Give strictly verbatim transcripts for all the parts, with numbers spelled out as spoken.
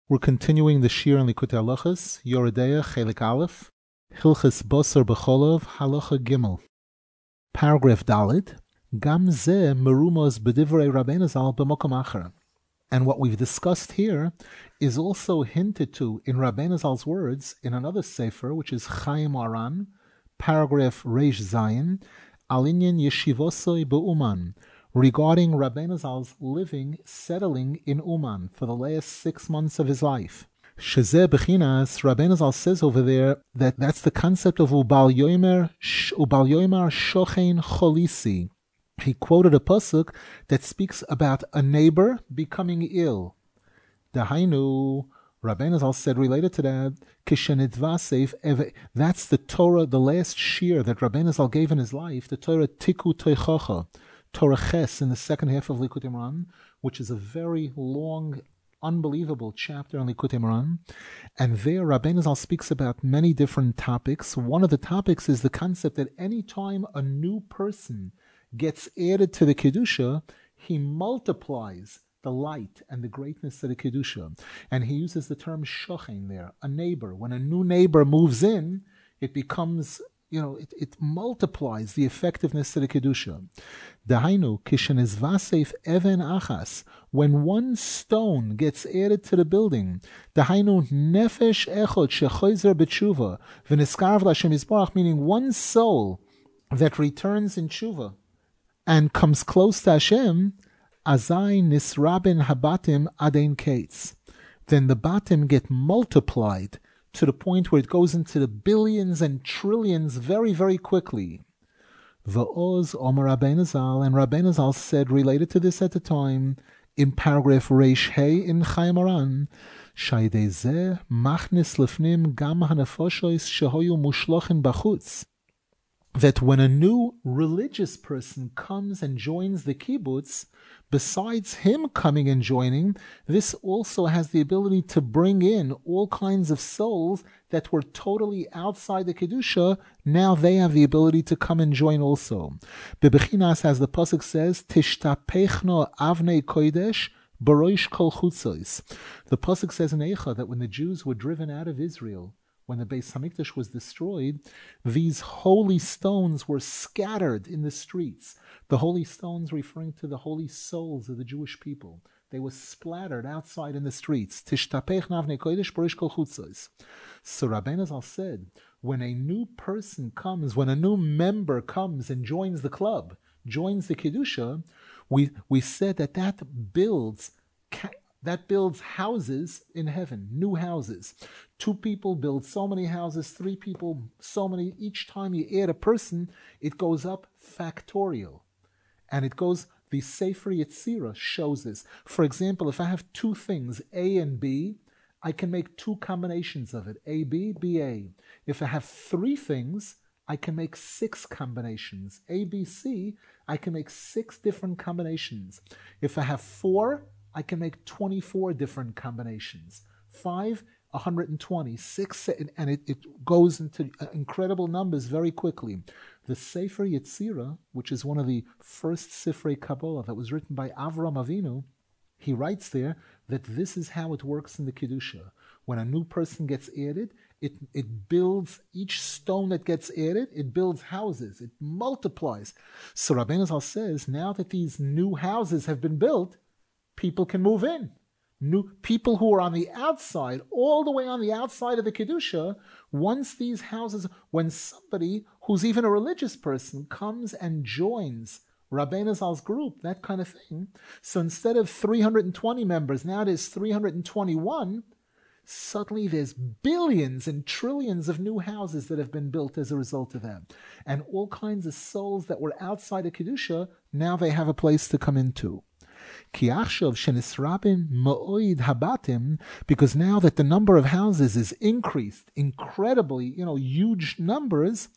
We're continuing the Shir in Likutei Halachos, Yoredeya, Chelik Aleph, Hilchos Basar B'Cholov, Halacha Gimel. Paragraph Dalet, Gam Ze Merumos B'divrei Rabbeinu Zal B'Mokom Acher. And what we've discussed here is also hinted to in Rabbeinu Zal's words in another sefer, which is Chaim Aran, paragraph Reish Zayin, Alinyan Yeshivosoi B'Uman, regarding Rabbeinu Zal's living, settling in Uman for the last six months of his life. Shezeh Bechinas, Rabbeinu Zal says over there that that's the concept of Ubal Yomer, Ubal Yomer Shochein Cholisi. He quoted a pasuk that speaks about a neighbor becoming ill. Dahainu, Rabbeinu Zal said related to that, Kishenitvasev, that's the Torah, the last shir that Rabbeinu Zal gave in his life, the Torah Tiku Teichacha, Torah Ches in the second half of Likutei Moharan, which is a very long, unbelievable chapter in Likutei Moharan. And there Rabbeinu Zal speaks about many different topics. One of the topics is the concept that any time a new person gets added to the Kedusha, he multiplies the light and the greatness of the Kedusha. And he uses the term shochein there, a neighbor. When a new neighbor moves in, it becomes, you know, it, it multiplies the effectiveness of the Kedusha. Dahainu, kishenizvasef even achas, when one stone gets added to the building, dahainu nefesh echot shechoizer b'tshuva, v'niskarv l'Hashem Yisbarach, meaning one soul that returns in tshuva and comes close to Hashem, azai nisrabin habatim adein kates. Then the batim get multiplied to the point where it goes into the billions and trillions very, very quickly. V'oz Omer Rabbeinu Zal, and Rabbeinu Zal said, related to this at the time, in paragraph Reish Hey in Chaim Aran, Shaydei zeh machnis lefnim gam hanefoshois shehoyu mushlochen bachutz, that when a new religious person comes and joins the kibbutz, besides him coming and joining, this also has the ability to bring in all kinds of souls that were totally outside the Kedusha. Now they have the ability to come and join also. Bebechinas, as the pasuk says, Tishtapechno avnei kodesh baroish kol chutzos. The pasuk says in Eicha that when the Jews were driven out of Israel, when the Beis Hamikdash was destroyed, these holy stones were scattered in the streets. The holy stones referring to the holy souls of the Jewish people. They were splattered outside in the streets. Tishtapech navnei kodesh b'rish kol chutzos. So Rabbeinu Zal said, when a new person comes, when a new member comes and joins the club, joins the Kedusha, we, we said that that builds That builds houses in heaven, new houses. Two people build so many houses, three people, so many. Each time you add a person, it goes up factorial. And it goes, the Sefer Yetzirah shows this. For example, if I have two things, A and B, I can make two combinations of it, A, B, B, A. If I have three things, I can make six combinations. A, B, C, I can make six different combinations. If I have four, I can make twenty-four different combinations. Five, one hundred twenty. Six, and it, it goes into incredible numbers very quickly. The Sefer Yetzirah, which is one of the first Sifrei Kabbalah that was written by Avram Avinu, he writes there that this is how it works in the Kedusha. When a new person gets added, it, it builds, each stone that gets added, it builds houses. It multiplies. So Rabbeinu Zal says, now that these new houses have been built, people can move in. New people who are on the outside, all the way on the outside of the Kedusha, once these houses, when somebody who's even a religious person comes and joins Rabbeinu Zal's group, that kind of thing. So instead of three hundred twenty members, now there's three hundred twenty-one. Suddenly there's billions and trillions of new houses that have been built as a result of that. And all kinds of souls that were outside of Kedusha, now they have a place to come into. Because now that the number of houses is increased, incredibly, you know, huge numbers,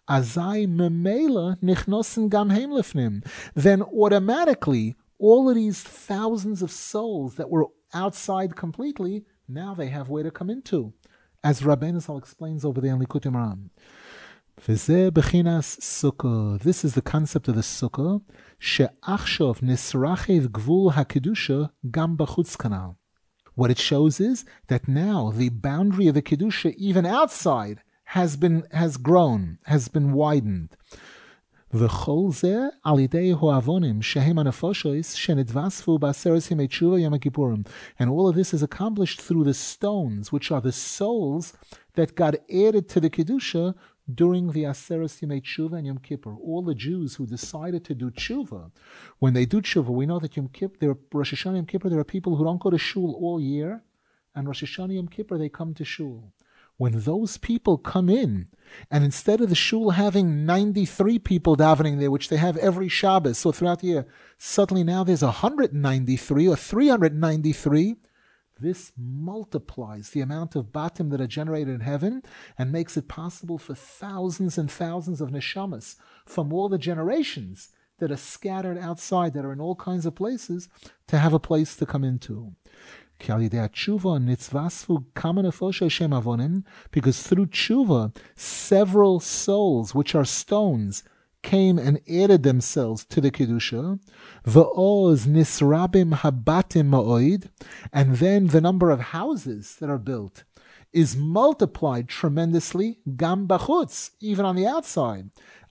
then automatically all of these thousands of souls that were outside completely, now they have where to come into, as Rabbeinu Zal explains over there in Likutei Moharan. This is the concept of the sukkah. She'achshov nisrachev gvul hakedusha gam b'chutz kanal. What it shows is that now the boundary of the Kedusha, even outside, has been has grown, has been widened. וכל זה על ידי העוונים שהם הנפשות שנתווספו בעשרת ימי תשובה יום הכיפורים. And all of this is accomplished through the stones, which are the souls that got added to the Kedusha during the Aseret Yemei Tshuva and Yom Kippur. All the Jews who decided to do Tshuva, when they do Tshuva, we know that Yom Kippur, there are, Rosh Hashanah Yom Kippur, there are people who don't go to Shul all year, and Rosh Hashanah Yom Kippur, they come to Shul. When those people come in, and instead of the shul having ninety-three people davening there, which they have every Shabbos, so throughout the year, suddenly now there's one hundred ninety-three or three hundred ninety-three, this multiplies the amount of batim that are generated in heaven and makes it possible for thousands and thousands of neshamas from all the generations that are scattered outside, that are in all kinds of places, to have a place to come into. Because through tshuva, several souls, which are stones, came and added themselves to the Kedusha. V'oz nisrabim habatim ma'oid, and then the number of houses that are built is multiplied tremendously, gam bachutz, even on the outside,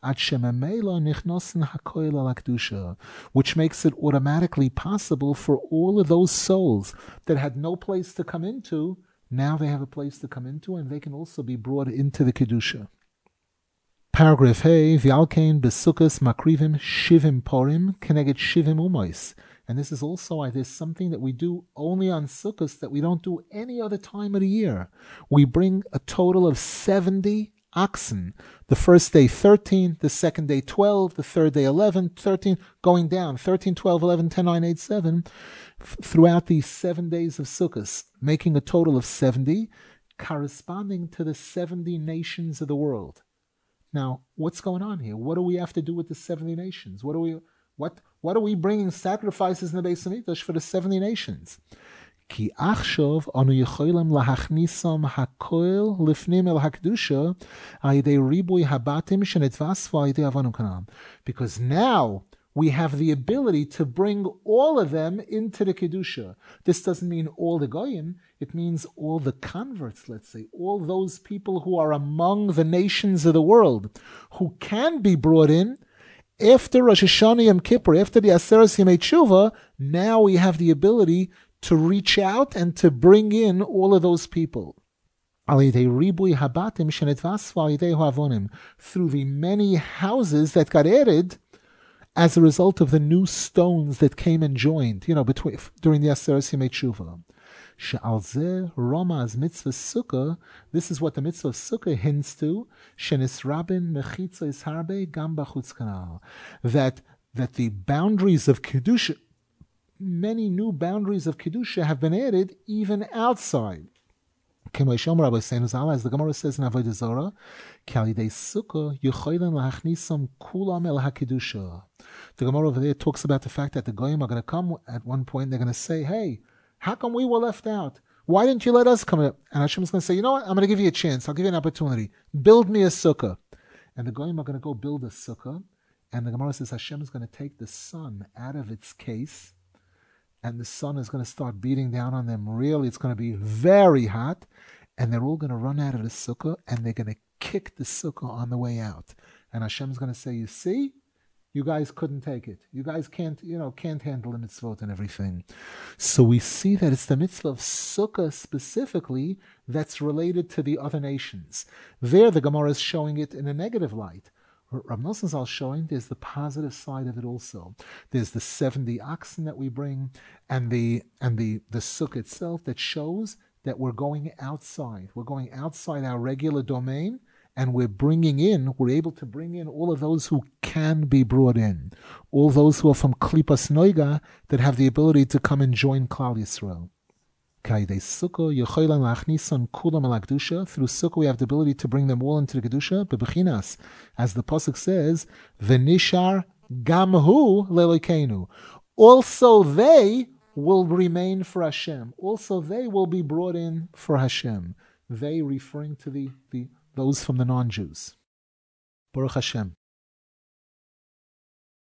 which makes it automatically possible for all of those souls that had no place to come into, now they have a place to come into, and they can also be brought into the Kedusha. Paragraph Hey, V'alkein besukkos makrivim shivim porim keneged shivim umois. And this is also why there's something that we do only on Sukkot that we don't do any other time of the year. We bring a total of seventy oxen. The first day thirteen, the second day twelve, the third day eleven, thirteen, going down, thirteen, twelve, eleven, ten, nine, eight, seven, f- throughout these seven days of Sukkot, making a total of seventy, corresponding to the seventy nations of the world. Now, what's going on here? What do we have to do with the seventy nations? What do we, what, what are we bringing sacrifices in the Beis Hamikdash for the seventy nations? Ki achshov anu yecholim lahachnisam hakoil lifnim el hakdusha ayidei ribui habatim shenetvasvu ayidei avanu kanam. Because now we have the ability to bring all of them into the Kedusha. This doesn't mean all the goyim. It means all the converts, let's say, all those people who are among the nations of the world, who can be brought in. After Rosh Hashanah Yom Kippur, after the Aseret Yemei Tshuva, now we have the ability to reach out and to bring in all of those people. Through the many houses that got added as a result of the new stones that came and joined, you know, between during the Aseret Yemei Tshuva. This is what the mitzvah of Sukkah hints to. That that the boundaries of Kedusha, many new boundaries of Kedusha have been added even outside. As the Gemara says in Avodah Zarah, the Gemara over there talks about the fact that the Goyim are going to come at one point, they're going to say, hey, how come we were left out? Why didn't you let us come up? And Hashem is going to say, you know what? I'm going to give you a chance. I'll give you an opportunity. Build me a sukkah. And the Goyim are going to go build a sukkah. And the Gemara says Hashem is going to take the sun out of its case. And the sun is going to start beating down on them. Really, it's going to be very hot. And they're all going to run out of the sukkah. And they're going to kick the sukkah on the way out. And Hashem is going to say, you see? You guys couldn't take it. You guys can't, you know, can't handle the mitzvot and everything. So we see that it's the mitzvah of Sukkah specifically that's related to the other nations. There, the Gemara is showing it in a negative light. Rav Nosson Zal showing there's the positive side of it also. There's the seventy oxen that we bring, and the and the the Sukkah itself that shows that we're going outside. We're going outside our regular domain. And we're bringing in, we're able to bring in all of those who can be brought in. All those who are from Klipas Noiga that have the ability to come and join Klal Yisrael. Through Sukkah we have the ability to bring them all into the Kedusha. Bebechinas, as the Pasuk says, V'nishar gamhu le'elokeinu. Also they will remain for Hashem. Also they will be brought in for Hashem. They referring to the, the those from the non-Jews. Baruch Hashem.